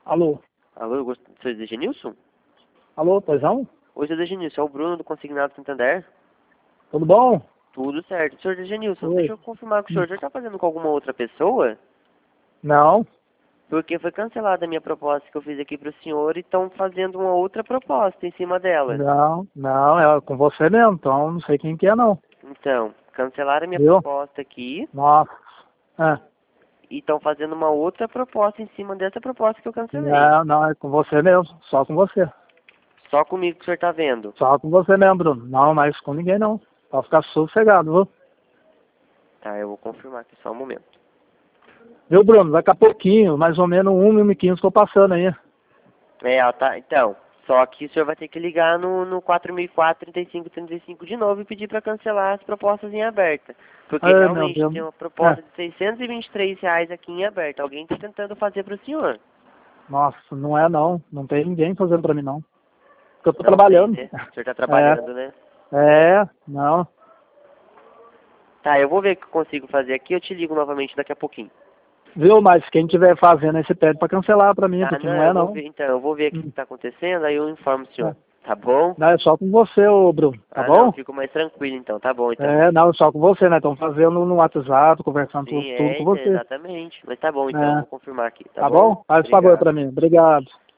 Alô? Alô, eu gosto... Seu Degenilson? Alô, poisão? Oi, seu Degenilson, é o Bruno do Consignado Santander. Tudo bom? Tudo certo. Senhor Degenilson, Oi. deixa eu confirmar com o senhor já está fazendo com alguma outra pessoa? Não, Porque foi cancelada a minha proposta que eu fiz aqui para o senhor e estão fazendo uma outra proposta em cima dela. não, é com você mesmo, então não sei quem que é não. Então, cancelaram a minha Viu? proposta aqui Nossa. É. e estão fazendo uma outra proposta em cima dessa proposta que eu cancelei. Não, é com você mesmo, só com você. Só comigo que o senhor está vendo. Só com você mesmo, Bruno. Não, mas com ninguém não. Pode ficar sossegado, viu? Tá, eu vou confirmar aqui só um momento. Viu, Bruno? Daqui a pouquinho, mais ou menos 1h15 estou passando aí. Tá, então, só que o senhor vai ter que ligar no 4004-3535 de novo e pedir para cancelar as propostas em aberta. Porque Ai, meu realmente Deus. tem uma É. proposta de R$ 623 aqui em aberta. Alguém está tentando fazer para o senhor. Nossa, não é não. Não tem ninguém fazendo pra mim não. Porque eu tô Não tem, trabalhando. né? O senhor está trabalhando, né? Não. Tá, eu vou ver o que eu consigo fazer aqui, eu te ligo novamente daqui a pouquinho. Viu? Mas quem tiver fazendo esse pede pra cancelar pra mim, Tá, porque não, não é eu vou não. ver, então, eu vou ver aqui o que Hum, está acontecendo, aí eu informo o é. senhor. Tá bom? Não, é só com você, ô Bruno, tá Ah, não, bom? fico mais tranquilo então, tá bom então. É, não, só com você, né? Estão fazendo no WhatsApp, conversando Sim, tudo com você. exatamente. Mas tá bom então, É, vou confirmar aqui, tá tá bom? bom? Faz favor Obrigado. pra mim. Obrigado.